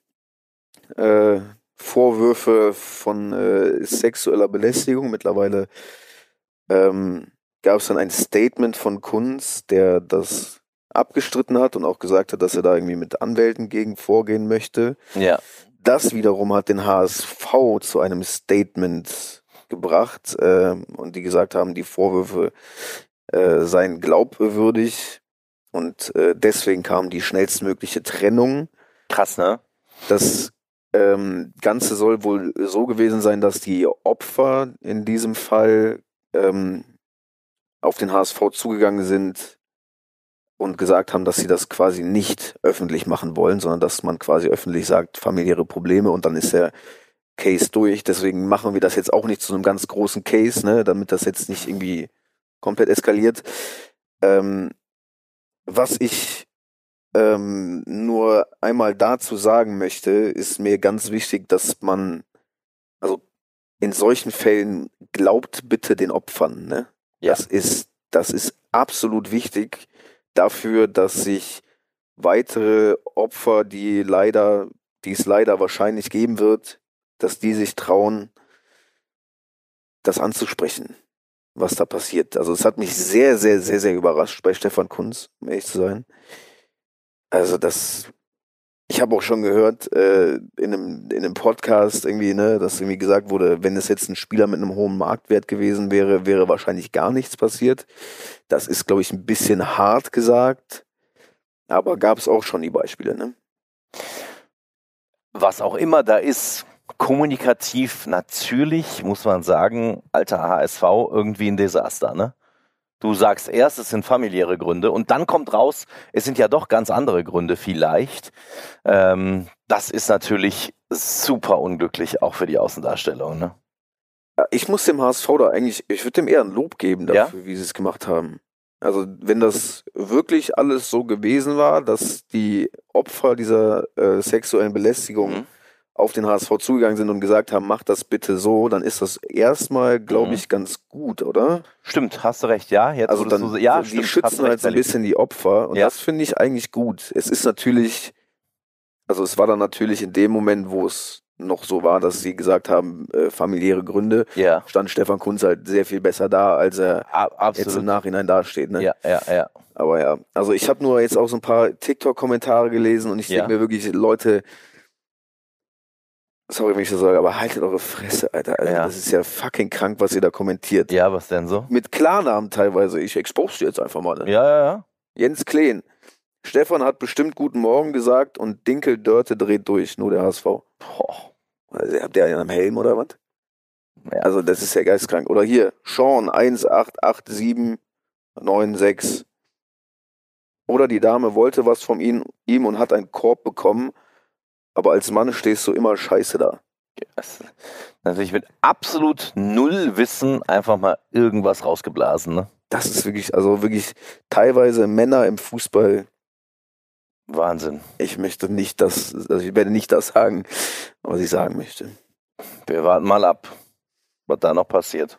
Vorwürfe von sexueller Belästigung. Mittlerweile gab es dann ein Statement von Kuntz, der das abgestritten hat und auch gesagt hat, dass er da irgendwie mit Anwälten gegen vorgehen möchte. Ja. Das wiederum hat den HSV zu einem Statement gebracht und die gesagt haben, die Vorwürfe seien glaubwürdig und deswegen kam die schnellstmögliche Trennung. Krass, ne? Das Ganze soll wohl so gewesen sein, dass die Opfer in diesem Fall auf den HSV zugegangen sind und gesagt haben, dass sie das quasi nicht öffentlich machen wollen, sondern dass man quasi öffentlich sagt, familiäre Probleme und dann ist der Case durch. Deswegen machen wir das jetzt auch nicht zu einem ganz großen Case, ne, damit das jetzt nicht irgendwie komplett eskaliert. Was ich nur einmal dazu sagen möchte, ist mir ganz wichtig, dass man, also in solchen Fällen glaubt bitte den Opfern, ne? Ja. Das ist absolut wichtig dafür, dass sich weitere Opfer, die es leider wahrscheinlich geben wird, dass die sich trauen, das anzusprechen, was da passiert. Also es hat mich sehr, sehr, sehr, sehr überrascht bei Stefan Kuntz, um ehrlich zu sein. Also ich ich habe auch schon gehört in einem Podcast irgendwie, ne, dass irgendwie gesagt wurde, wenn es jetzt ein Spieler mit einem hohen Marktwert gewesen wäre, wäre wahrscheinlich gar nichts passiert. Das ist, glaube ich, ein bisschen hart gesagt, aber gab es auch schon die Beispiele, ne? Was auch immer da ist, kommunikativ natürlich, muss man sagen, alter HSV, irgendwie ein Desaster, ne? Du sagst erst, es sind familiäre Gründe und dann kommt raus, es sind ja doch ganz andere Gründe vielleicht. Das ist natürlich super unglücklich, auch für die Außendarstellung, ne? Ich muss dem HSV da eigentlich, ich würde dem eher ein Lob geben dafür, wie sie es gemacht haben. Also wenn das wirklich alles so gewesen war, dass die Opfer dieser sexuellen Belästigung auf den HSV zugegangen sind und gesagt haben, mach das bitte so, dann ist das erstmal, glaube ich, ganz gut, oder? Stimmt, hast du recht, ja. Jetzt also dann, die stimmt, schützen halt so ein bisschen die Opfer und das finde ich eigentlich gut. Es ist natürlich, also es war dann natürlich in dem Moment, wo es noch so war, dass sie gesagt haben, familiäre Gründe, stand Stefan Kuntz halt sehr viel besser da, als er jetzt im Nachhinein dasteht. Ne? Ja. Aber ja, also ich habe nur jetzt auch so ein paar TikTok-Kommentare gelesen und ich denke mir wirklich, Leute, sorry, wenn ich das sage, aber haltet eure Fresse, Alter. Also das ist ja fucking krank, was ihr da kommentiert. Ja, was denn so? Mit Klarnamen teilweise. Ich expose dir jetzt einfach mal. Ne? Ja. Jens Kleen. Stefan hat bestimmt Guten Morgen gesagt und Dinkel Dörte dreht durch. Nur der HSV. Also, habt ihr einen am Helm oder was? Ja. Also das ist ja geistkrank. Oder hier, Sean 188796. Oder die Dame wollte was von ihm und hat einen Korb bekommen. Aber als Mann stehst du immer scheiße da. Natürlich mit absolut null Wissen einfach mal irgendwas rausgeblasen, ne? Das ist wirklich, also wirklich teilweise Männer im Fußball. Wahnsinn. Ich möchte nicht ich werde nicht das sagen, was ich sagen möchte. Wir warten mal ab, was da noch passiert.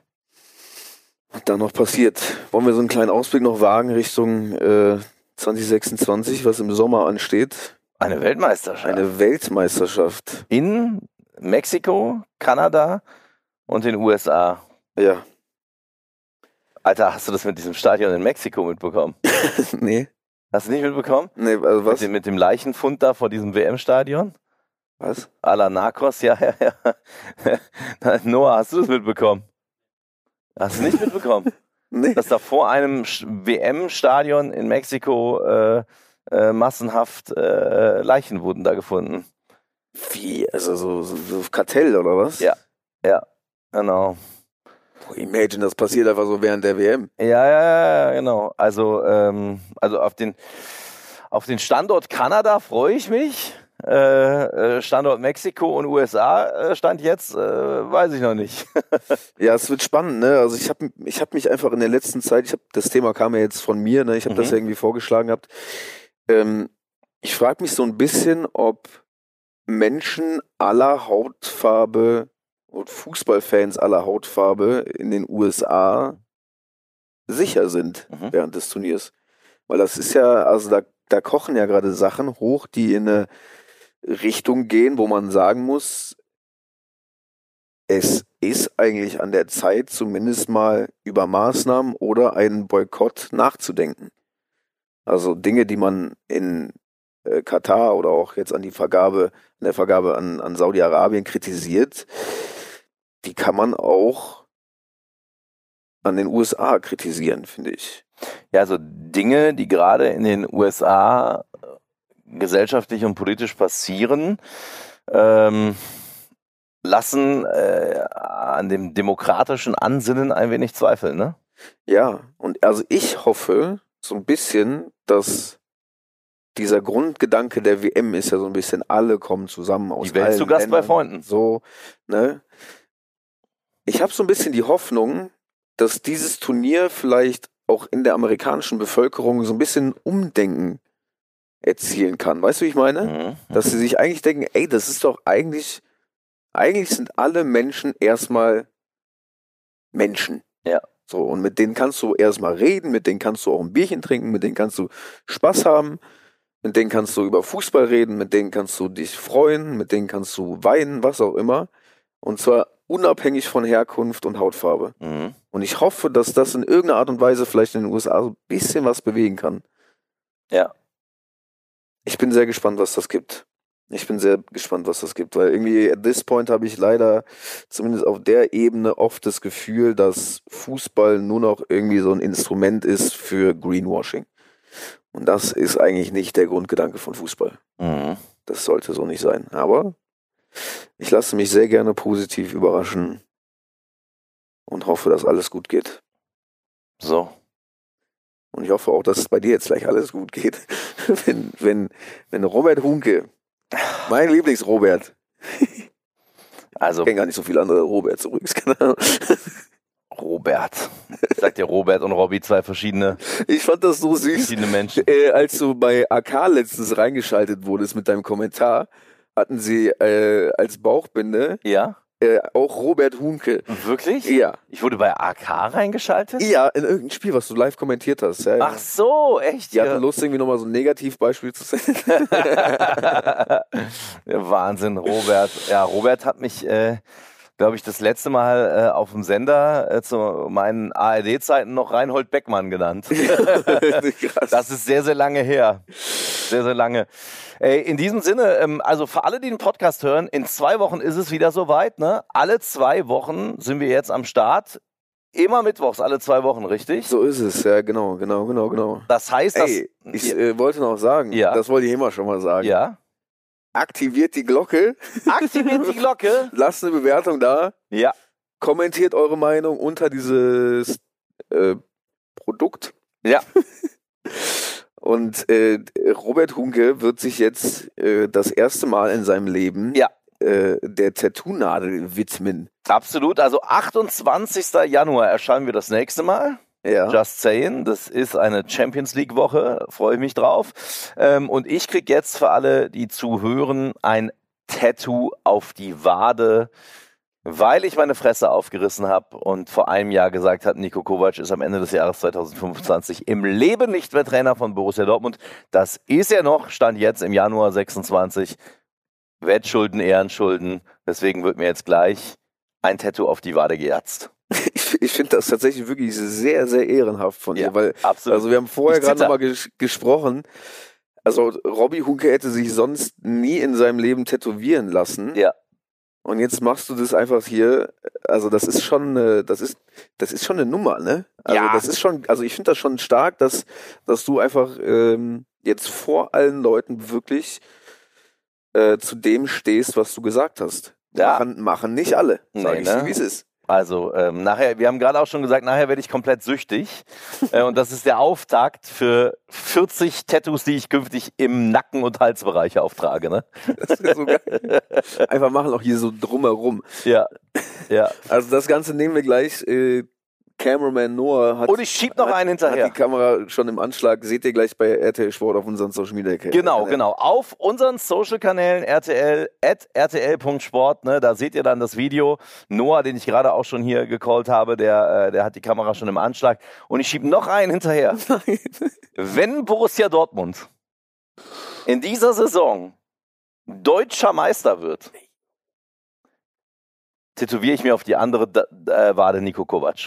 Wollen wir so einen kleinen Ausblick noch wagen Richtung 2026, was im Sommer ansteht? Eine Weltmeisterschaft. In Mexiko, Kanada und den USA. Ja. Alter, hast du das mit diesem Stadion in Mexiko mitbekommen? Nee. Hast du nicht mitbekommen? Nee, also was? Mit dem Leichenfund da vor diesem WM-Stadion? Was? A la Narcos, ja. Noah, hast du das mitbekommen? Hast du nicht mitbekommen? Nee. Dass da vor einem WM-Stadion in Mexiko massenhaft Leichen wurden da gefunden. Wie? Also so Kartell oder was? Ja, genau. Imagine, das passiert einfach so während der WM. Ja, genau. Also auf den Standort Kanada freue ich mich. Standort Mexiko und USA Stand jetzt, weiß ich noch nicht. Ja, es wird spannend, ne? Also ich hab mich einfach in der letzten Zeit, das Thema kam ja jetzt von mir, ne? Ich habe das ja irgendwie vorgeschlagen gehabt. Ich frage mich so ein bisschen, ob Menschen aller Hautfarbe und Fußballfans aller Hautfarbe in den USA sicher sind während des Turniers. Weil das ist ja, also da kochen ja gerade Sachen hoch, die in eine Richtung gehen, wo man sagen muss, es ist eigentlich an der Zeit, zumindest mal über Maßnahmen oder einen Boykott nachzudenken. Also Dinge, die man in Katar oder auch jetzt an der Vergabe an Saudi-Arabien kritisiert, die kann man auch an den USA kritisieren, finde ich. Ja, also Dinge, die gerade in den USA gesellschaftlich und politisch passieren, lassen an dem demokratischen Ansinnen ein wenig zweifeln, ne? Ja, und also ich hoffe so ein bisschen, dass dieser Grundgedanke der WM ist ja so ein bisschen, alle kommen zusammen aus die Welt zu Gast bei Freunden. So, ne? Ich habe so ein bisschen die Hoffnung, dass dieses Turnier vielleicht auch in der amerikanischen Bevölkerung so ein bisschen Umdenken erzielen kann. Weißt du, wie ich meine? Dass sie sich eigentlich denken, ey, das ist doch eigentlich sind alle Menschen erstmal Menschen. Ja. So, und mit denen kannst du erstmal reden, mit denen kannst du auch ein Bierchen trinken, mit denen kannst du Spaß haben, mit denen kannst du über Fußball reden, mit denen kannst du dich freuen, mit denen kannst du weinen, was auch immer. Und zwar unabhängig von Herkunft und Hautfarbe. Und ich hoffe, dass das in irgendeiner Art und Weise vielleicht in den USA so ein bisschen was bewegen kann. Ja. Ich bin sehr gespannt, was das gibt. Ich bin sehr gespannt, was das gibt, weil irgendwie at this point habe ich leider zumindest auf der Ebene oft das Gefühl, dass Fußball nur noch irgendwie so ein Instrument ist für Greenwashing. Und das ist eigentlich nicht der Grundgedanke von Fußball. Mhm. Das sollte so nicht sein. Aber ich lasse mich sehr gerne positiv überraschen und hoffe, dass alles gut geht. So. Und ich hoffe auch, dass es bei dir jetzt gleich alles gut geht. wenn Robert Hunke, mein Lieblings-Robert, also, ich kenne gar nicht so viele andere Roberts übrigens, keine Ahnung. Robert. Ich sag dir Robert und Robby, zwei verschiedene. Ich fand das so süß. Verschiedene Menschen. Als du bei AK letztens reingeschaltet wurdest mit deinem Kommentar, hatten sie als Bauchbinde auch Robert Hunke. Wirklich? Ja. Ich wurde bei AK reingeschaltet? Ja, in irgendein Spiel, was du live kommentiert hast. Ja, Ach so, echt? Die hatten Lust, irgendwie nochmal so ein Negativbeispiel zu sehen. Ja, Wahnsinn, Robert. Ja, Robert hat mich, glaube ich, das letzte Mal auf dem Sender zu meinen ARD-Zeiten noch Reinhold Beckmann genannt. Krass. Das ist sehr, sehr lange her. Sehr, sehr lange. In diesem Sinne, also für alle, die den Podcast hören, in 2 Wochen ist es wieder soweit, ne? Alle 2 Wochen sind wir jetzt am Start. Immer mittwochs, alle 2 Wochen, richtig? So ist es, ja, genau. Das heißt, dass... Ich wollte noch sagen, das wollte ich immer schon mal sagen. Ja. Aktiviert die Glocke. Aktiviert die Glocke. Lasst eine Bewertung da. Ja. Kommentiert eure Meinung unter dieses Produkt. Ja. Und Robert Hunke wird sich jetzt das erste Mal in seinem Leben der Tattoo-Nadel widmen. Absolut. Also 28. Januar erscheinen wir das nächste Mal. Ja. Just saying, das ist eine Champions League Woche, freue ich mich drauf. Und ich kriege jetzt für alle, die zuhören, ein Tattoo auf die Wade, weil ich meine Fresse aufgerissen habe und vor einem Jahr gesagt habe, Niko Kovac ist am Ende des Jahres 2025 im Leben nicht mehr Trainer von Borussia Dortmund. Das ist er noch, stand jetzt im Januar 26. Wettschulden, Ehrenschulden, deswegen wird mir jetzt gleich ein Tattoo auf die Wade gejatzt. Ich finde das tatsächlich wirklich sehr, sehr ehrenhaft von dir, weil absolut. Also wir haben vorher gerade nochmal gesprochen, also Robby Hunke hätte sich sonst nie in seinem Leben tätowieren lassen. Ja. Und jetzt machst du das einfach hier, also das ist schon eine Nummer, ne? Also das ist schon, also ich finde das schon stark, dass du einfach jetzt vor allen Leuten wirklich zu dem stehst, was du gesagt hast. Ja. Machen nicht alle, sag ich dir, wie es ist. Also nachher, wir haben gerade auch schon gesagt, nachher werde ich komplett süchtig. Und das ist der Auftakt für 40 Tattoos, die ich künftig im Nacken- und Halsbereich auftrage. Ne? Das ist so geil. Einfach machen auch hier so drumherum. Ja. Also das Ganze nehmen wir gleich. Cameraman Noah hat... Und ich schieb noch einen hinterher. Hat die Kamera schon im Anschlag. Seht ihr gleich bei RTL Sport auf unseren Social Media Kanälen. Genau. Auf unseren Social Kanälen rtl.sport, ne, da seht ihr dann das Video. Noah, den ich gerade auch schon hier gecallt habe, der hat die Kamera schon im Anschlag. Und ich schieb noch einen hinterher. Nein. Wenn Borussia Dortmund in dieser Saison deutscher Meister wird, tätowiere ich mir auf die andere Wade Niko Kovac.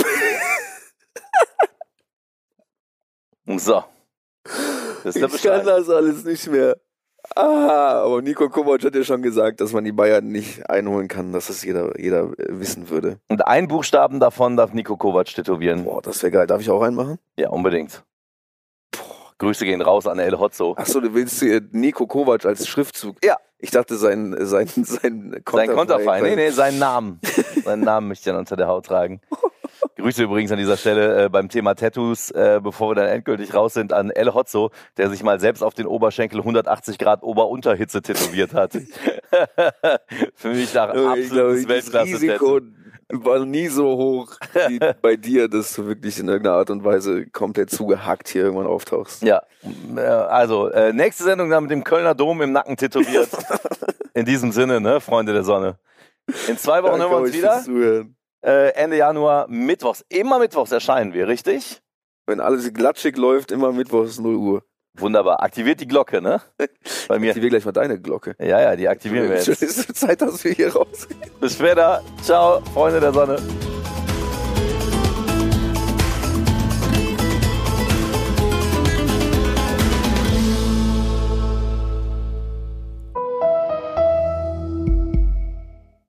So. Das ist ich kann das alles nicht mehr. Aber Niko Kovac hat ja schon gesagt, dass man die Bayern nicht einholen kann, dass das jeder wissen würde. Und einen Buchstaben davon darf Niko Kovac tätowieren. Boah, das wäre geil. Darf ich auch einen machen? Ja, unbedingt. Grüße gehen raus an El Hotzo. Achso, du willst Niko Kovac als Schriftzug? Ja. Ich dachte, sein Konterfei. Nee, seinen Namen. Seinen Namen möchte ich dann unter der Haut tragen. Grüße übrigens an dieser Stelle beim Thema Tattoos, bevor wir dann endgültig raus sind, an El Hotzo, der sich mal selbst auf den Oberschenkel 180 Grad Ober-Unterhitze tätowiert hat. Für mich nach absolutes Weltklasse-Tattoo. War nie so hoch wie bei dir, dass du wirklich in irgendeiner Art und Weise komplett zugehackt hier irgendwann auftauchst. Ja, also nächste Sendung dann mit dem Kölner Dom im Nacken tätowiert. In diesem Sinne, ne, Freunde der Sonne. In 2 Wochen hören wir uns wieder. Ende Januar, mittwochs. Immer mittwochs erscheinen wir, richtig? Wenn alles glatschig läuft, immer mittwochs 0 Uhr. Wunderbar. Aktiviert die Glocke, ne? Bei mir. Aktivier gleich mal deine Glocke. Ja, die aktivieren wir jetzt. Es ist Zeit, dass wir hier rausgehen. Bis später. Ciao, Freunde der Sonne.